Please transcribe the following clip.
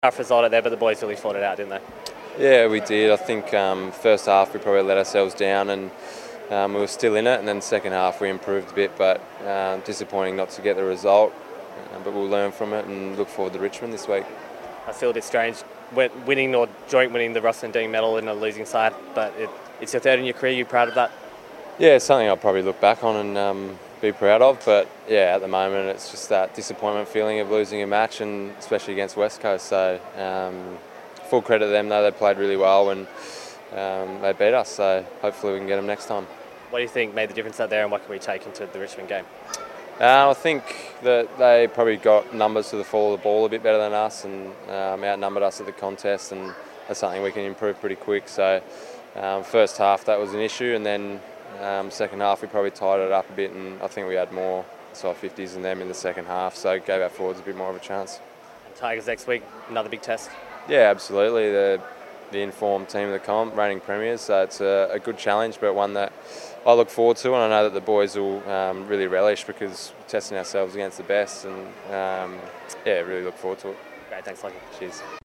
Tough result out there, but the boys really fought it out, didn't they? Yeah, we did. I think first half we probably let ourselves down and we were still in it, and then second half we improved a bit, but disappointing not to get the result. But we'll learn from it and look forward to Richmond this week. I feel a bit strange winning or joint winning the Russell and Dean medal in a losing side, but it's your third in your career. You proud of that? Yeah, it's something I'll probably look back on and be proud of, but yeah, at the moment it's just that disappointment feeling of losing a match, and especially against West Coast. So full credit to them though, they played really well and they beat us, so hopefully we can get them next time. What do you think made the difference out there, and what can we take into the Richmond game? I think that they probably got numbers to the fall of the ball a bit better than us, and outnumbered us at the contest, and that's something we can improve pretty quick. So first half that was an issue, and then second half we probably tied it up a bit, and I think we had more side 50s than them in the second half, so it gave our forwards a bit more of a chance. And Tigers next week, another big test. Yeah, absolutely. The informed team of the comp, reigning premiers, so it's a good challenge, but one that I look forward to, and I know that the boys will really relish, because we're testing ourselves against the best, and yeah, really look forward to it. Great, thanks, Lucky. Cheers.